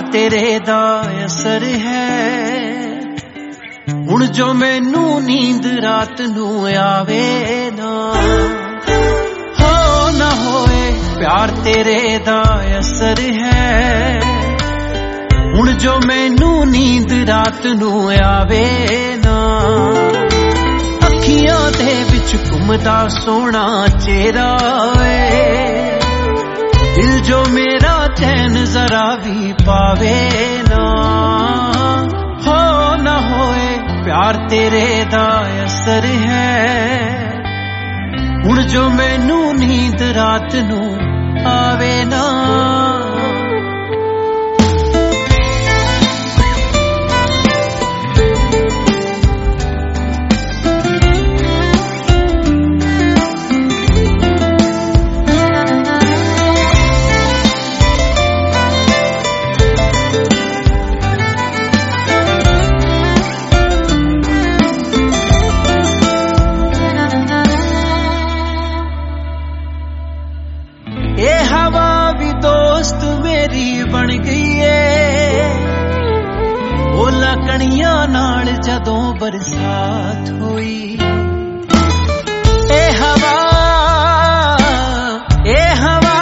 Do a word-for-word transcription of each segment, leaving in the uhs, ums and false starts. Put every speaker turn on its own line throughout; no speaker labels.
तेरे दा असर है। हुण जो मैनू नींद रात नू आवे ना, हो ना होए प्यार तेरे दा असर है। हुण जो मैनू नींद रात नू आवे ना, अखियां दे विच घुमदा सोहना चेहरा वे। दिल जो मेरा चैन जरा भी पावे ना, हो ना होए प्यार तेरे दा असर है। हुण जो मैनू नींद रात नू आवे ना। ये हवा भी दोस्त मेरी बन गई है, ओला कणियां नाल जदों बरसात हुई। ए हवा ए हवा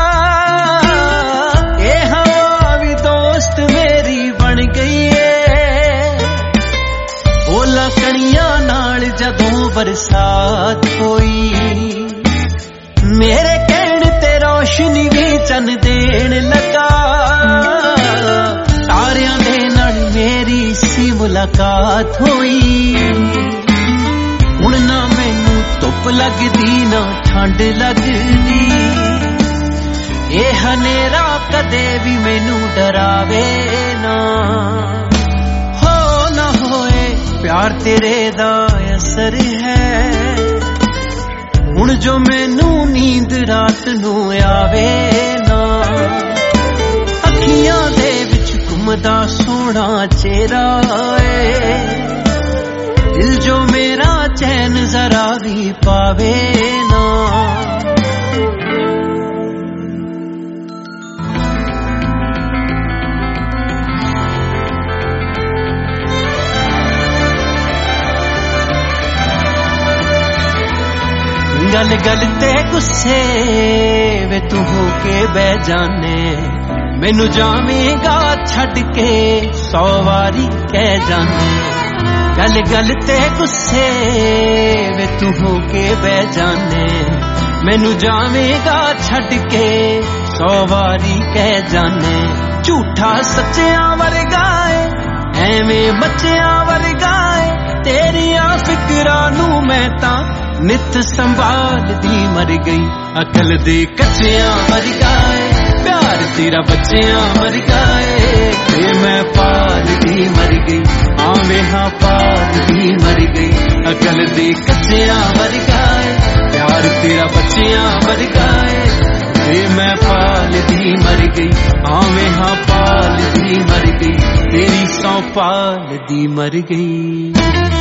ए हवा भी दोस्त मेरी बन गई है, ओला कणियां नाल जदों बरसात हुई। मेरे रोशनी भी चन देन लगा, तारियां दे नाल मेरी सी मुलाकात हुई। हुण ना मैनू धुप लगदी ना ठंड लगदी, ये हनेरा कदे भी मैनू डरावे ना, हो ना होए प्यार तेरे दा असर है। हुण जो मैनू नींद रात नू आवे ना, अखियां दे विच घुमदा सोहना चेहरा वे। दिल जो मेरा चैन जरा भी पावे ना। गल गल ते गुस्से वे तू होके बह जाने, मैनू जावेगा छड़ के सौ वारी कह जाने। गल गल ते गुस्से वे तू होके बह जाने, मैनू जावेगा छड़ के सौ वारी कह जाने। झूठा सच्चियां वर्गा है एवें बच्चियां वर्गा है, तेरिया फिकरां नू मैं तां नित संभालदी मर गई। अकल दे कच्चियां मर गए, प्यार तेरा बच्चियां मर गए, ते मैं पालदी मर गई। आवे हाँ पालदी मर गई। अकल दे कच्चियां मर गए, प्यार तेरा बच्चियां मर गए, ते मैं पालदी मर गई। आवे हाँ पालदी मर गई, तेरी सौ पालदी मर गई।